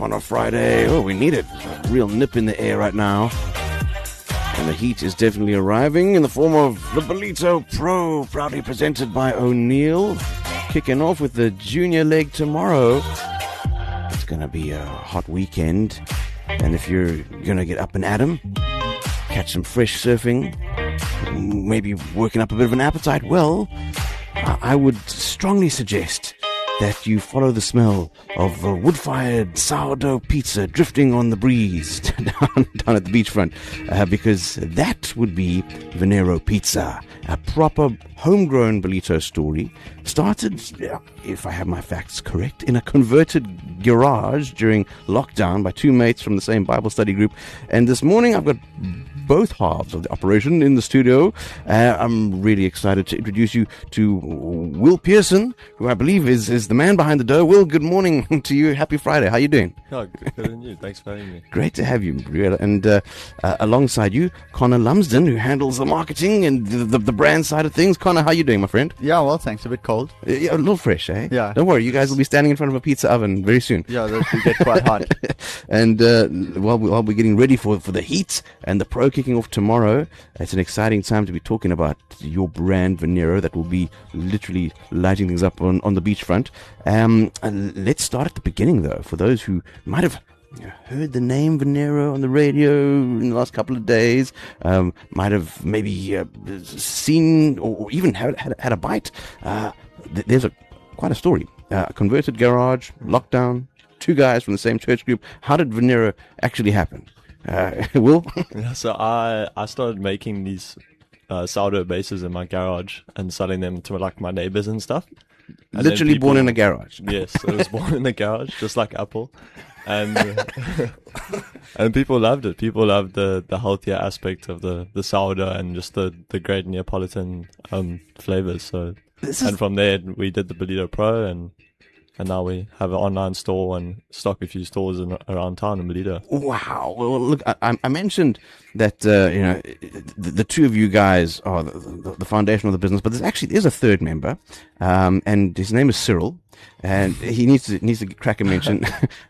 on a Friday. Oh, we need it. A real nip in the air right now. And the heat is definitely arriving in the form of the Ballito Pro, proudly presented by O'Neill. Kicking off with the junior leg tomorrow. It's going to be a hot weekend. And if you're going to get up and at 'em, catch some fresh surfing, maybe working up a bit of an appetite, well, I would strongly suggest that you follow the smell of wood-fired sourdough pizza drifting on the breeze down at the beachfront, because that would be Venero Pizza, a proper homegrown Ballito story. Started, if I have my facts correct, in a converted garage during lockdown by two mates from the same Bible study group. And this morning I've got both halves of the operation in the studio. I'm really excited to introduce you to Will Pearson, who I believe is the man behind the dough. Will, good morning to you. Happy Friday. How you doing? Oh, good on you. Thanks for having me. Great to have you. And alongside you, Connor Lumsden, who handles the marketing and the brand side of things. Connor, how you doing, my friend? Yeah, well, thanks. A bit cold. Yeah, a little fresh, eh? Yeah. Don't worry, you guys will be standing in front of a pizza oven very soon. Yeah, that will get quite hot. And while we're getting ready for the heat and the pro kicking off tomorrow, it's an exciting time to be talking about your brand Venero that will be literally lighting things up on the beachfront. And let's start at the beginning, though, for those who might have heard the name Venero on the radio in the last couple of days, might have maybe seen or even had a bite. There's quite a story. Converted garage, lockdown, two guys from the same church group. How did Venero actually happen? Will? Yeah, so I started making these sourdough bases in my garage and selling them to like my neighbors and stuff. And literally born in a garage. Yes, it was born in a garage, just like Apple. And and people loved it. People loved the healthier aspect of the sourdough and just the great Neapolitan flavors. So and from there we did the Ballito Pro, and now we have an online store and stock a few stores around town in Ballito. Wow. Well, look, I mentioned that, the two of you guys are the foundation of the business, but there's a third member, and his name is Cyril, and he needs to crack a mention.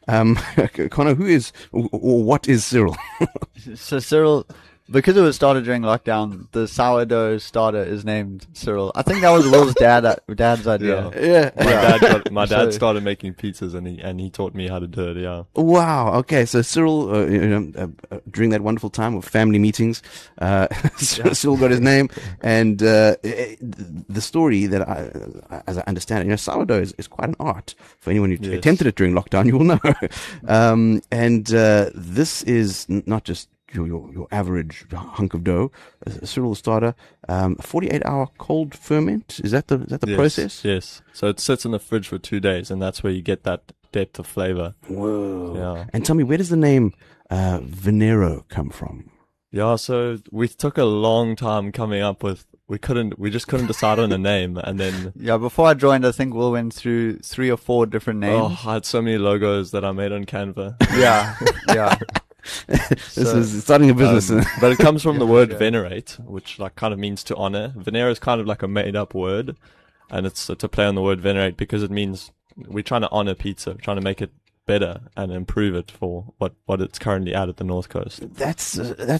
Connor, who is, or what is Cyril? So Cyril, because it was started during lockdown, the sourdough starter is named Cyril. I think that was Will's dad's idea. Yeah. My dad started making pizzas, and he taught me how to do it. Yeah. Wow. Okay. So Cyril, during that wonderful time of family meetings, Cyril got his name, and the story that as I understand it, sourdough is quite an art for anyone who attempted it during lockdown. You will know, and this is not just your average hunk of dough. Cyril starter, 48-hour cold ferment. Is that the Yes, process? Yes. So it sits in the fridge for 2 days, and that's where you get that depth of flavor. Whoa. Yeah. And tell me, where does the name Venero come from? Yeah. So we took a long time coming up with. We just couldn't decide on a name, and then Yeah, before I joined, I think Will went through 3 or 4 different names. I had so many logos that I made on Canva. Yeah. This is starting a business. But it comes from the word venerate, which like kind of means to honor. Venero is kind of like a made up word, and it's to play on the word venerate because it means we're trying to honor pizza, we're trying to make it better and improve it for what it's currently at the North Coast. That's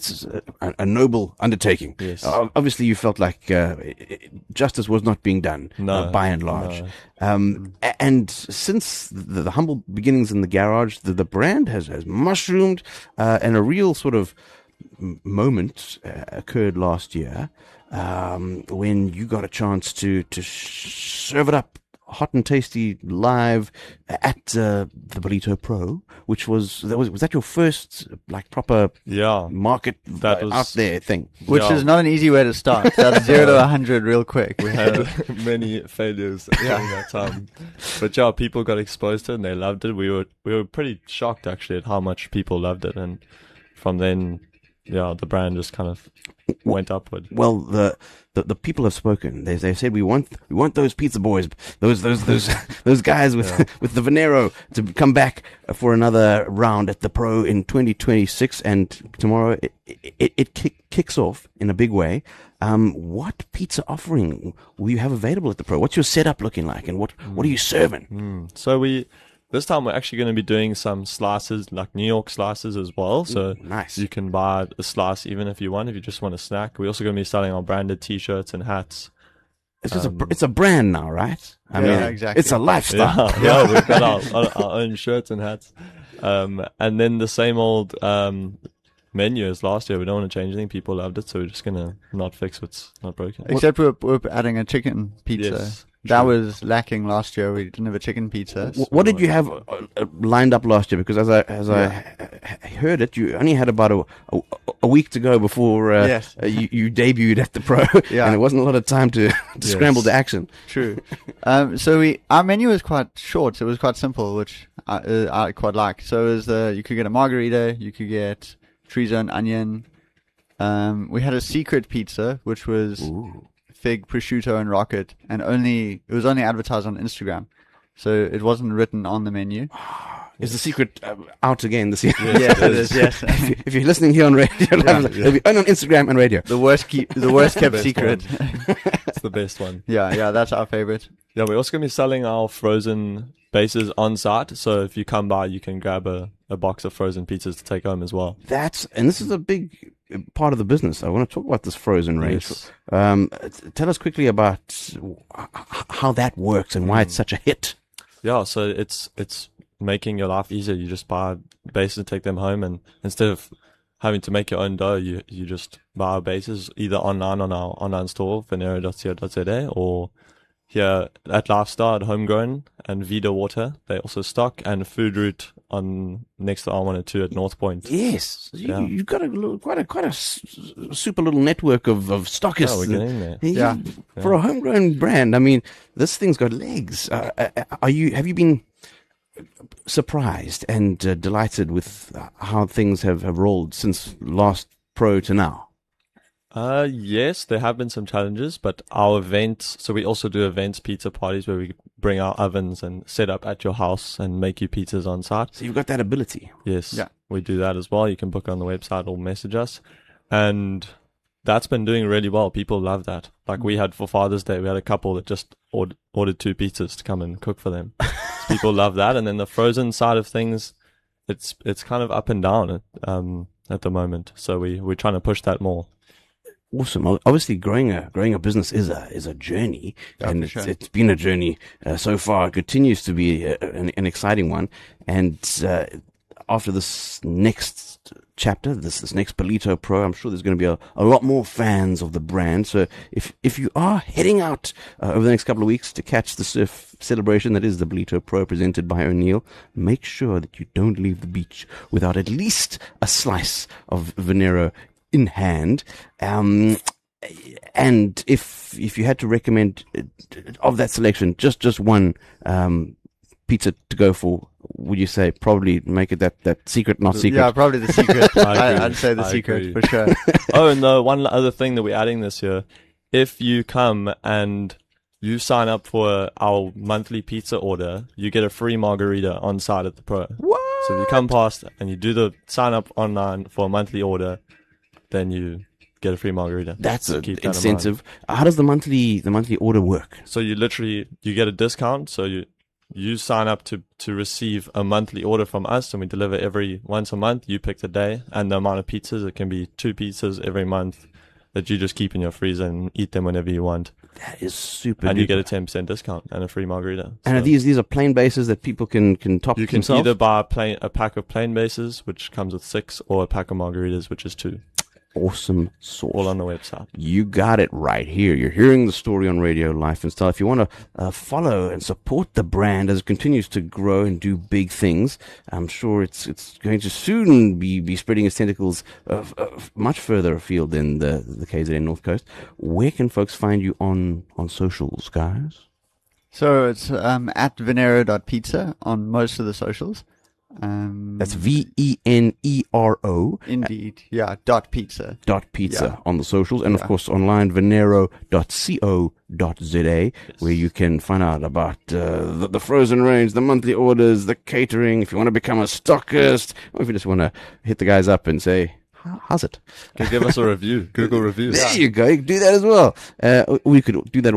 a noble undertaking. Yes. Obviously, you felt like justice was not being done by and large. No. And since the humble beginnings in the garage, the brand has mushroomed, and a real sort of moment occurred last year when you got a chance to serve it up hot and tasty live at the Ballito Pro, which was that your first like proper market that was out there thing? Which is not an easy way to start. That's 0 to 100 real quick. We had many failures during that time, but people got exposed to it and they loved it. We were pretty shocked actually at how much people loved it, and from then the brand just kind of went upward. Well, the people have spoken. They said we want those pizza boys, those guys with the Venero to come back for another round at the Pro in 2026, and tomorrow it kicks off in a big way. What pizza offering will you have available at the Pro? What's your setup looking like, and what are you serving? So this time we're actually going to be doing some slices, like New York slices as well. So nice. you can buy a slice even if you want, if you just want a snack. We're also going to be selling our branded T-shirts and hats. It's just it's a brand now, right? I mean, exactly. it's a lifestyle. Yeah, we've got our own shirts and hats. And then the same old menu as last year. We don't want to change anything. People loved it, so we're just going to not fix what's not broken. Except we're adding a chicken pizza. Yes, that true. was lacking last year. We didn't have a chicken pizza. What did you have lined up last year? Because as I heard it, you only had about a week to go before Yes. you debuted at the Pro, Yeah. and it wasn't a lot of time to scramble to action. True. So our menu was quite short. So it was quite simple, which I quite like. So it was you could get a margarita, you could get chorizo and onion. We had a secret pizza, which was fig, prosciutto, and rocket, and it was only advertised on Instagram, so it wasn't written on the menu. Is the secret out again this year? Yes, it is. Yes. If you're listening here on radio, it'll be only on Instagram and radio. The worst kept Best secret. It's the best one. Yeah, that's our favorite. Yeah, we're also going to be selling our frozen bases on site. So if you come by, you can grab a box of frozen pizzas to take home as well. And this is a big part of the business. I want to talk about this frozen range. Yes. Tell us quickly about how that works and why it's such a hit. Yeah, so it's making your life easier. You just buy bases and take them home, and instead of having to make your own dough, you just buy our bases either online on our online store, venero.co.za, or here at Lifestyle at Homegrown and Vida Water. They also stock, and Food Route on next to R102 at North Point. Yes, Yeah. you've got quite a super little network of stockists. Oh, we're getting there. Yeah. For a homegrown brand, I mean, this thing's got legs. Have you been surprised and delighted with how things have rolled since last Pro to now? Yes, there have been some challenges, but our events, so we also do events, pizza parties, where we bring our ovens and set up at your house and make you pizzas on site. So you've got that ability. Yes, Yeah. we do that as well. You can book on the website or message us. And that's been doing really well. People love that. Like we had for Father's Day, we had a couple that just ordered 2 pizzas to come and cook for them. People love that. And then the frozen side of things, it's kind of up and down at the moment. So we're trying to push that more. Awesome. Obviously, growing a business is a journey, and it's been a journey so far. It continues to be an exciting one. And after this next chapter, this next Ballito Pro, I'm sure there's going to be a lot more fans of the brand. So if you are heading out over the next couple of weeks to catch the surf celebration that is the Ballito Pro presented by O'Neill, make sure that you don't leave the beach without at least a slice of Venero in hand. And if you had to recommend of that selection just one pizza to go for, would you say probably make it that secret, not secret? Yeah, probably the secret. I'd say the I secret agree. for sure. Oh, and one other thing that we're adding this year, if you come and you sign up for our monthly pizza order, you get a free margarita on site at the Pro. What? So if you come past and you do the sign up online for a monthly order, then you get a free margarita. That's an Keep that in mind. incentive. How does the monthly order work? So you get a discount. So you sign up to receive a monthly order from us, and we deliver every once a month. You pick the day and the amount of pizzas. It can be 2 pizzas every month that you just keep in your freezer and eat them whenever you want. That is super. And you duper. get a 10% discount and a free margarita. And are So these are plain bases that people can top you can themselves? either buy a pack of plain bases, which comes with 6, or a pack of margaritas, which is 2. Awesome sauce. All on the website. You got it right here. You're hearing the story on Radio Life and Style. If you want to follow and support the brand as it continues to grow and do big things, I'm sure it's going to soon be spreading its tentacles much further afield than the KZN North Coast. Where can folks find you on socials, guys? So it's at venero.pizza on most of the socials. That's VENERO. Indeed. Yeah, .pizza. .pizza Yeah. on the socials, and of Yeah. course online venero.co.za, where you can find out about the frozen range, the monthly orders, the catering. If you want to become a stockist, or if you just want to hit the guys up and say, how's it? Can give us a review. Google reviews. There you go. You can do that as well. We could do that all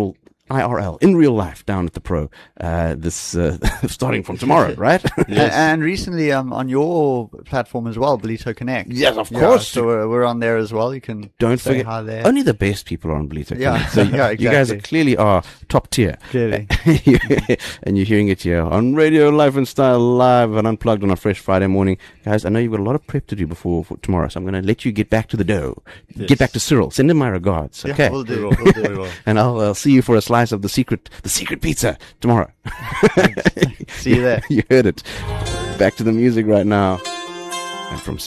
IRL, in real life, down at the Pro, this starting from tomorrow, right? Yes. And recently, on your platform as well, Belito Connect. Yes, of Yeah, course. so we're on there as well. You can Don't say forget, hi there. only the best people are on Belito Yeah. Connect. So Yeah, you guys exactly. clearly are top tier. Clearly. And you're hearing it here on Radio Life and Style Live and Unplugged on a fresh Friday morning. Guys, I know you've got a lot of prep to do for tomorrow, so I'm going to let you get back to the dough. Yes. Get back to Cyril. Send him my regards. Yeah, Okay. we'll We do. will. We'll do. We will. And I'll see you for a slice of the secret pizza tomorrow. See you there. You heard it. Back to the music right now. And from